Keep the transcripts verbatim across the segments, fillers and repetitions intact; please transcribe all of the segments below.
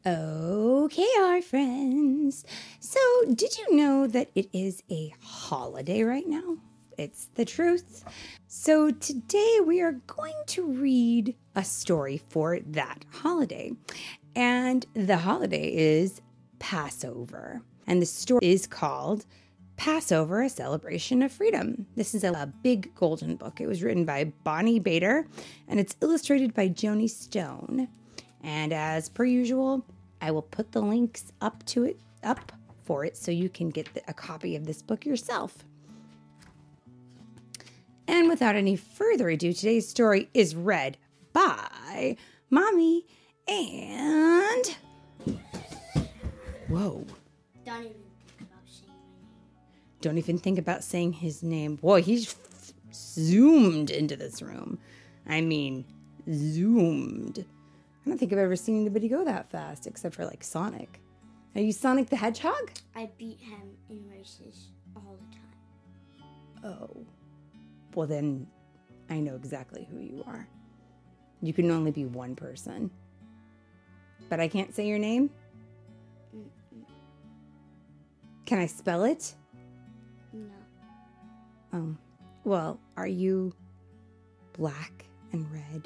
Okay, our friends. So, did you know that it is a holiday right now? It's the truth. So, today we are going to read a story for that holiday. And the holiday is Passover. And the story is called Passover, a Celebration of Freedom. This is a, a big golden book. It was written by Bonnie Bader, and it's illustrated by Joni Stone. And as per usual, I will put the links up to it, up for it, so you can get the, a copy of this book yourself. And without any further ado, today's story is read by Mommy and... Whoa. Don't even think about saying my name. Don't even think about saying his name. Boy, he's f- zoomed into this room. I mean, zoomed. I don't think I've ever seen anybody go that fast, except for like Sonic. Are you Sonic the Hedgehog? I beat him in races all the time. Oh. Well, then I know exactly who you are. You can only be one person. But I can't say your name? Mm-mm. Can I spell it? No. Oh. Well, are you black and red?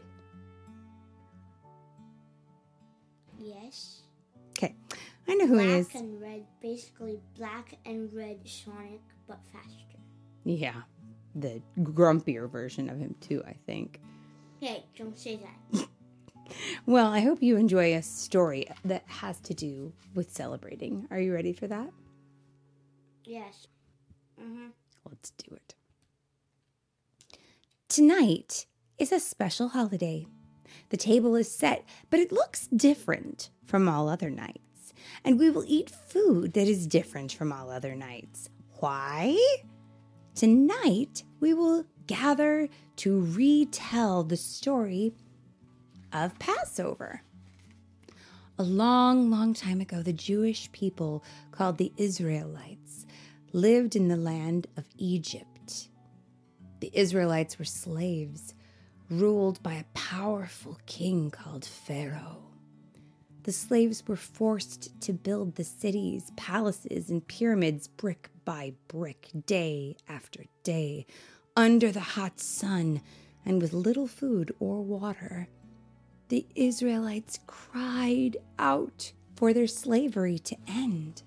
Yes. Okay. I know who black he is. Black and red, basically black and red Sonic, but faster. Yeah. The grumpier version of him, too, I think. Hey, don't say that. Well, I hope you enjoy a story that has to do with celebrating. Are you ready for that? Yes. Mm-hmm. Let's do it. Tonight is a special holiday. The table is set, but it looks different from all other nights. And we will eat food that is different from all other nights. Why? Tonight, we will gather to retell the story of Passover. A long, long time ago, the Jewish people called the Israelites lived in the land of Egypt. The Israelites were slaves, ruled by a powerful king called Pharaoh. The slaves were forced to build the cities, palaces, and pyramids brick by brick, day after day, under the hot sun and with little food or water. The Israelites cried out for their slavery to end.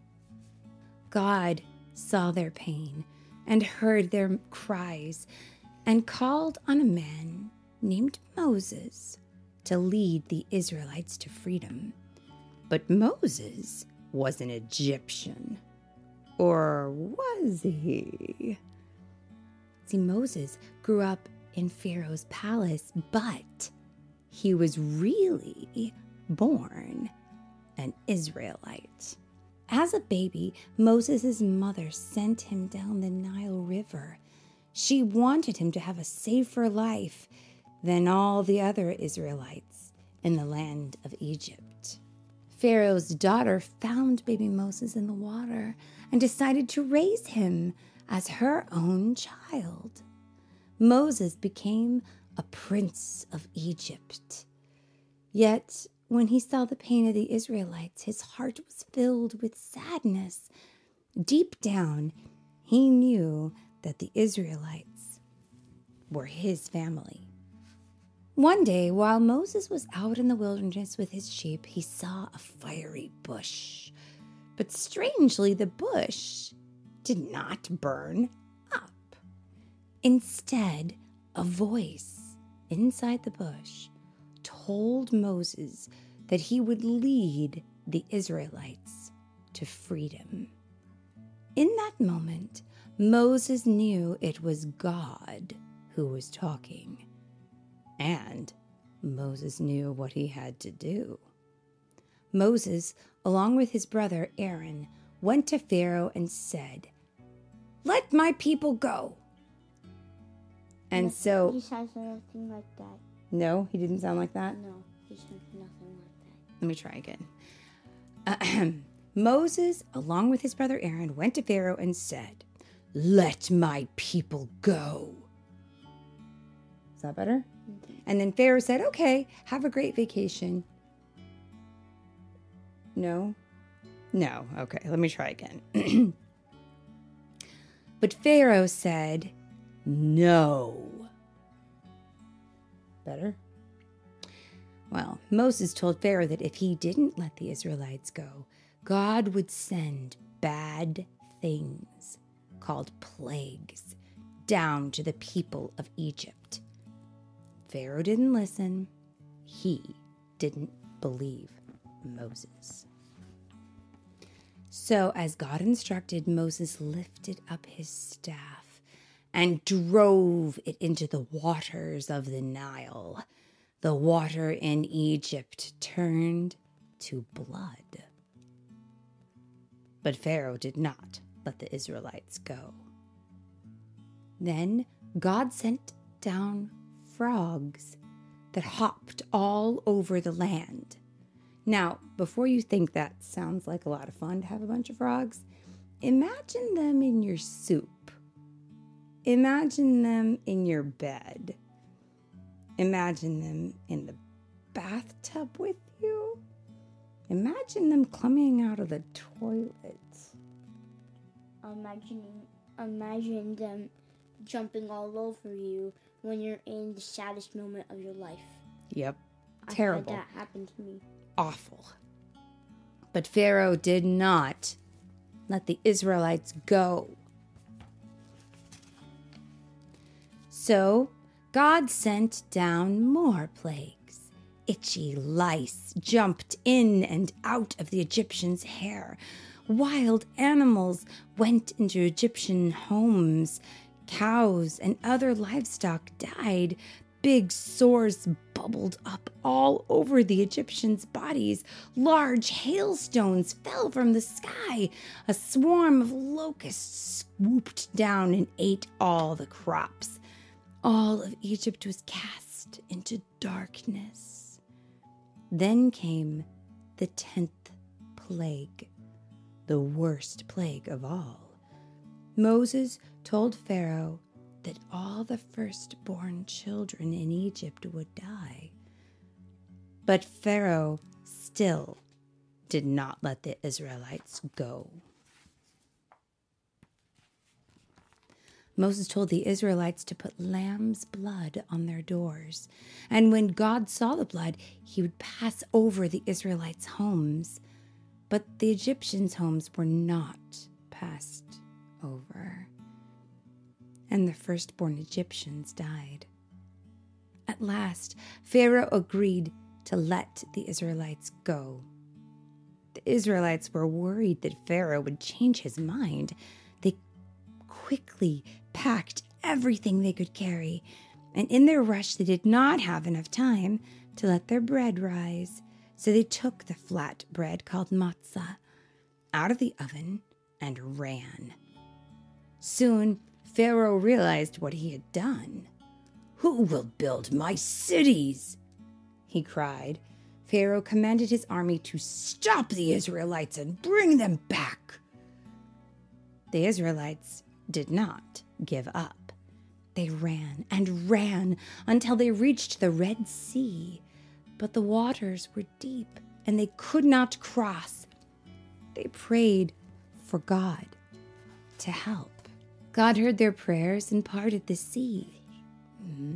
God saw their pain and heard their cries and called on a man named Moses to lead the Israelites to freedom. But Moses was an Egyptian. Or was he? See, Moses grew up in Pharaoh's palace, but he was really born an Israelite. As a baby, Moses' mother sent him down the Nile River. She wanted him to have a safer life than all the other Israelites in the land of Egypt. Pharaoh's daughter found baby Moses in the water and decided to raise him as her own child. Moses became a prince of Egypt. Yet, when he saw the pain of the Israelites, his heart was filled with sadness. Deep down, he knew that the Israelites were his family. One day, while Moses was out in the wilderness with his sheep, he saw a fiery bush. But strangely, the bush did not burn up. Instead, a voice inside the bush told Moses that he would lead the Israelites to freedom. In that moment, Moses knew it was God who was talking. And Moses knew what he had to do. Moses, along with his brother Aaron, went to Pharaoh and said, "Let my people go." And Nothing, so... He sounds nothing like that. No, he didn't sound like that? No, he sounds nothing like that. Let me try again. Ahem. Moses, along with his brother Aaron, went to Pharaoh and said, "Let my people go." Is that better? Mm-hmm. And then Pharaoh said, "Okay, have a great vacation." No? No. Okay, let me try again. But Pharaoh said, no. Better? Well, Moses told Pharaoh that if he didn't let the Israelites go, God would send bad things called plagues down to the people of Egypt. Pharaoh didn't listen. He didn't believe Moses. So, as God instructed, Moses lifted up his staff and drove it into the waters of the Nile. The water in Egypt turned to blood. But Pharaoh did not let the Israelites go. Then God sent down frogs that hopped all over the land. Now, before you think that sounds like a lot of fun to have a bunch of frogs, imagine them in your soup. Imagine them in your bed. Imagine them in the bathtub with you. Imagine them coming out of the toilet. Imagining, imagine them jumping all over you when you're in the saddest moment of your life. Yep. I Terrible. had that happen to me. Awful. But Pharaoh did not let the Israelites go. So God sent down more plagues. Itchy lice jumped in and out of the Egyptians' hair. Wild animals went into Egyptian homes. Cows and other livestock died. Big sores bubbled up all over the Egyptians' bodies. Large hailstones fell from the sky. A swarm of locusts swooped down and ate all the crops. All of Egypt was cast into darkness. Then came the tenth plague, the worst plague of all. Moses told Pharaoh that all the firstborn children in Egypt would die. But Pharaoh still did not let the Israelites go. Moses told the Israelites to put lamb's blood on their doors, and when God saw the blood, he would pass over the Israelites' homes. But the Egyptians' homes were not passed over, and the firstborn Egyptians died. At last, Pharaoh agreed to let the Israelites go. The Israelites were worried that Pharaoh would change his mind. They quickly packed everything they could carry, and in their rush they did not have enough time to let their bread rise. So they took the flat bread called matzah out of the oven and ran. Soon Pharaoh realized what he had done. "Who will build my cities?" he cried. Pharaoh commanded his army to stop the Israelites and bring them back. The Israelites did not give up. They ran and ran until they reached the Red Sea, but the waters were deep and they could not cross. They prayed for God to help. God heard their prayers and parted the sea. Mm-hmm.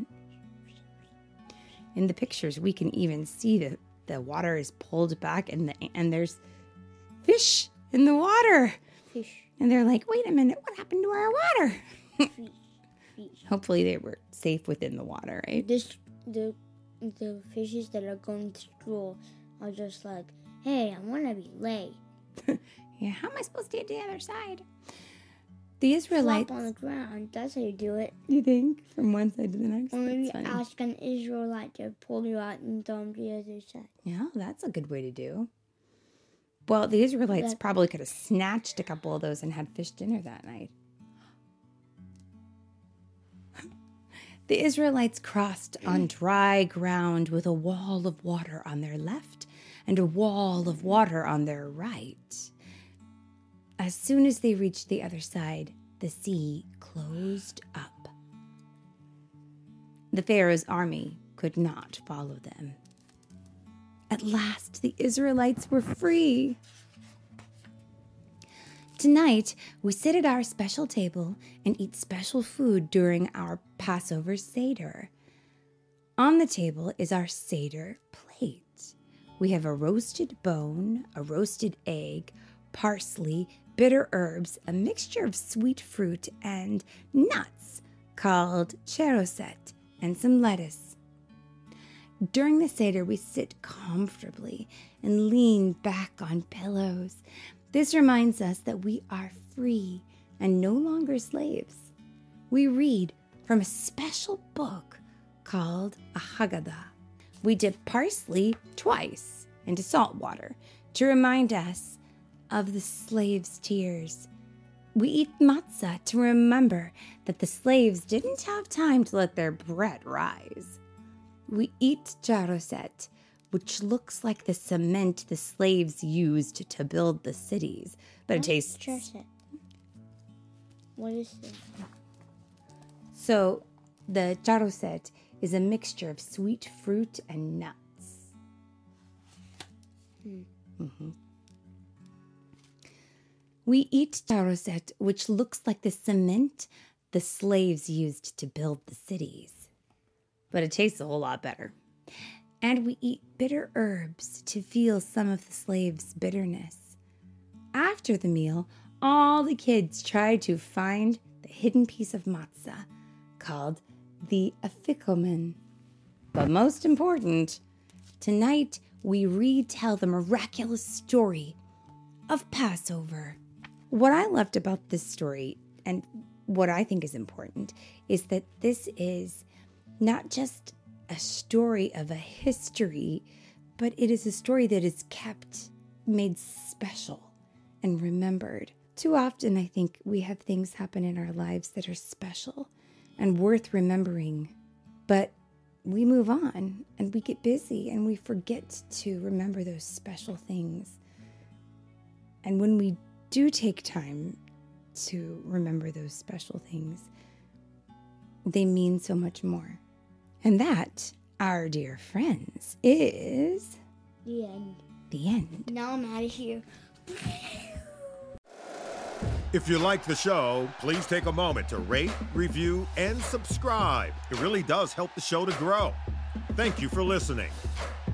In the pictures, we can even see that the water is pulled back and the, and there's fish in the water. Fish. And they're like, wait a minute, what happened to our water? Fish. Fish. Hopefully they were safe within the water, right? This, the, the fishes that are going to school are just like, hey, I want to be late. Yeah, how am I supposed to get to the other side? The Israelites... Flop on the ground. That's how you do it. You think? From one side to the next? Or maybe That's funny. ask an Israelite to pull you out and throw them to the other side. Yeah, that's a good way to do. Well, the Israelites That- probably could have snatched a couple of those and had fish dinner that night. The Israelites crossed on dry ground with a wall of water on their left and a wall of water on their right. As soon as they reached the other side, the sea closed up. The Pharaoh's army could not follow them. At last, the Israelites were free. Tonight, we sit at our special table and eat special food during our Passover Seder. On the table is our Seder plate. We have a roasted bone, a roasted egg, parsley, bitter herbs, a mixture of sweet fruit, and nuts called cheroset, and some lettuce. During the Seder, we sit comfortably and lean back on pillows. This reminds us that we are free and no longer slaves. We read from a special book called a Haggadah. We dip parsley twice into salt water to remind us of the slaves' tears. We eat matzah to remember that the slaves didn't have time to let their bread rise. We eat charoset, which looks like the cement the slaves used to build the cities, but it tastes... Charoset. What is it? So, the charoset is a mixture of sweet fruit and nuts. Hmm. Mm-hmm. We eat charoset, which looks like the cement the slaves used to build the cities, but it tastes a whole lot better. And we eat bitter herbs to feel some of the slaves' bitterness. After the meal, all the kids try to find the hidden piece of matzah called the afikomen. But most important, tonight we retell the miraculous story of Passover. What I loved about this story, and what I think is important, is that this is not just a story of a history, but it is a story that is kept, made special, and remembered. Too often, I think, we have things happen in our lives that are special and worth remembering, but we move on and we get busy and we forget to remember those special things. And when we do take time to remember those special things, they mean so much more. And that, our dear friends, is... The end. The end. Now I'm out of here. If you like the show, please take a moment to rate, review, and subscribe. It really does help the show to grow. Thank you for listening.